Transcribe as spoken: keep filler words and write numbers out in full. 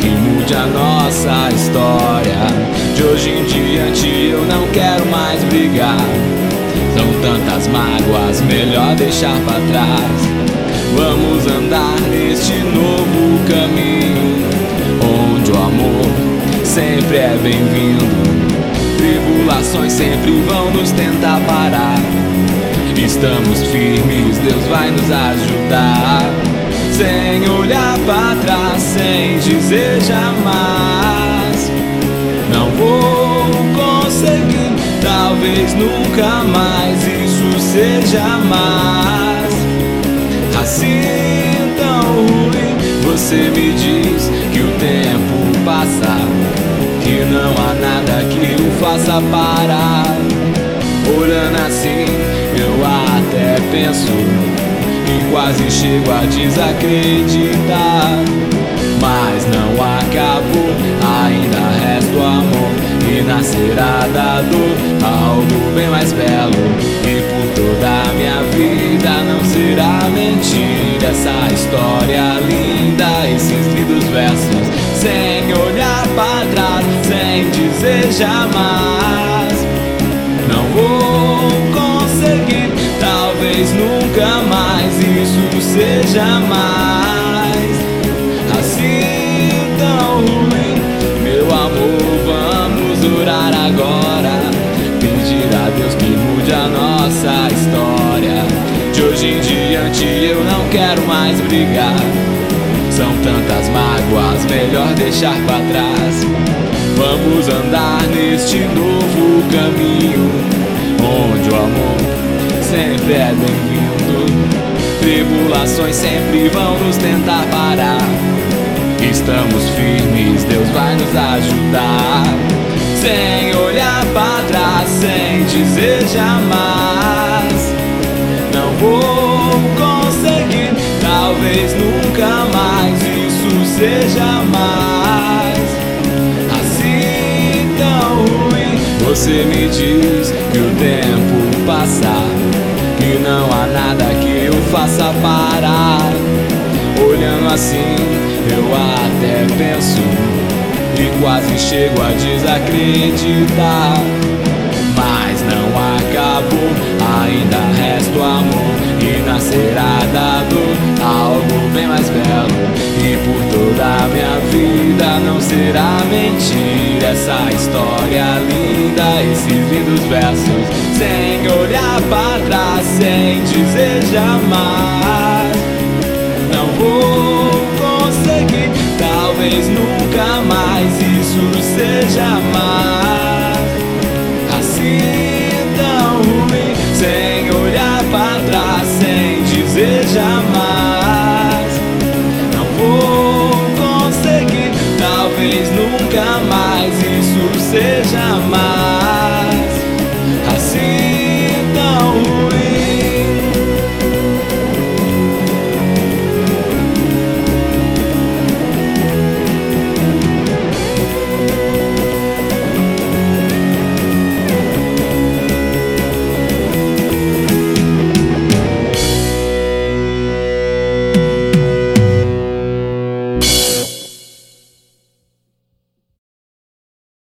que mude a nossa história. De hoje em diante eu não quero mais brigar. São tantas mágoas, melhor deixar pra trás. Vamos andar neste novo caminho, onde o amor sempre é bem-vindo. Tribulações sempre vão nos tentar parar. Estamos firmes, Deus vai nos ajudar. Sem olhar pra trás, sem dizer jamais. Não vou conseguir, talvez nunca mais isso seja mais assim tão ruim. Você me diz que o tempo passa, que não há nada que o faça parar. Olhando assim, eu até penso e quase chego a desacreditar. Mas não acabou, ainda resta o amor, e nascerá da dor algo bem mais belo. E por toda a minha vida não será mentira essa história linda, esses lindos versos. Sem olhar pra trás, sem dizer jamais. Não vou conseguir, talvez nunca mais isso seja mais assim tão ruim. Meu amor, vamos orar agora, pedir a Deus que mude a nossa história. De hoje em diante eu não quero mais brigar. São tantas mágoas, melhor deixar pra trás. Vamos andar neste novo caminho, onde o amor sempre é bem-vindo. Tribulações sempre vão nos tentar parar. Estamos firmes, Deus vai nos ajudar. Sem olhar pra trás, sem dizer jamais. Não vou conseguir, talvez nunca mais isso seja mais assim tão ruim. Você me diz que o tempo passa, que não há nada que eu faça parar. Olhando assim, eu até penso e quase chego a desacreditar. Mas não acabou, ainda resta o amor, e nascerá da dor algo bem mais belo. E por toda a minha vida não será mentira essa história linda, esses lindos versos. Sem olhar pra trás, sem dizer jamais. Não vou conseguir, talvez nunca mais isso seja mais assim tão ruim. Sem olhar pra trás, sem dizer jamais. Não vou conseguir, talvez nunca mais isso seja